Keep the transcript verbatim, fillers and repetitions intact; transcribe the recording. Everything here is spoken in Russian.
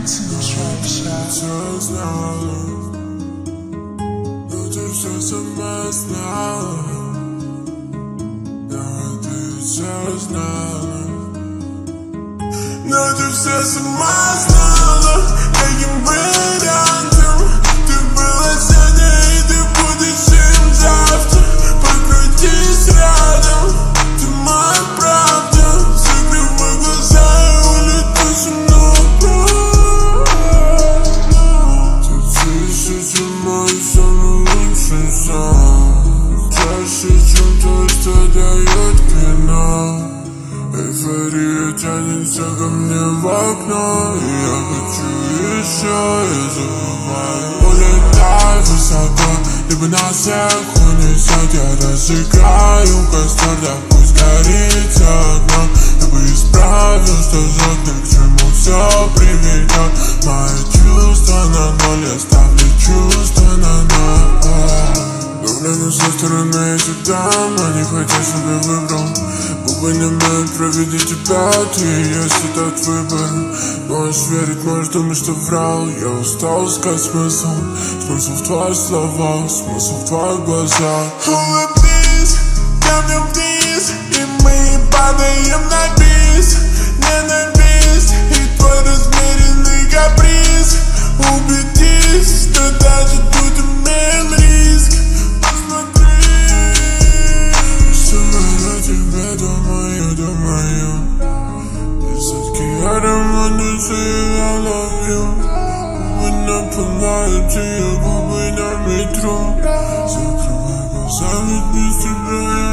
Concentration. Все знала, но ты все сама знала. Да, ты все знала, но ты все сама знала. Каким вариантом ты была сегодня и ты будешь им завтра. Покрутись рядом, ты моя правда. Закрывай глаза и улетай со мной обратно. Ты тише, чем мой самый лучший сон. Чаще, чем то, что дает кино. Эйфория тянется ко мне в окно, и я хочу еще, я забываю. Улетай высоко, либо на всех унесет. Я разыграю костер, да пусть горит окно. Я бы исправил, что жёг, к чему все приведет. Мои чувства на ноль, я ставлю чувства на ноль. Давление со стороны я всегда, но не хотел, чтобы выбрал. Губы не умеют провидеть тебя, ты и есть этот выбор. Можешь верить, можешь думать, что врал. Я устал искать смысл, смысл в твоих словах, смысл в твоих глазах. Улыбнись, камнем вниз, и мы падаем на бис. Ненависть и твой размеренный каприз. Убедись, что даже тут имеем риск. Тебе думаю, думаю. Десятки рядом, но ты I love you. Губы напылают ее губы на метро. Закрывай глаза, ведь без тебя я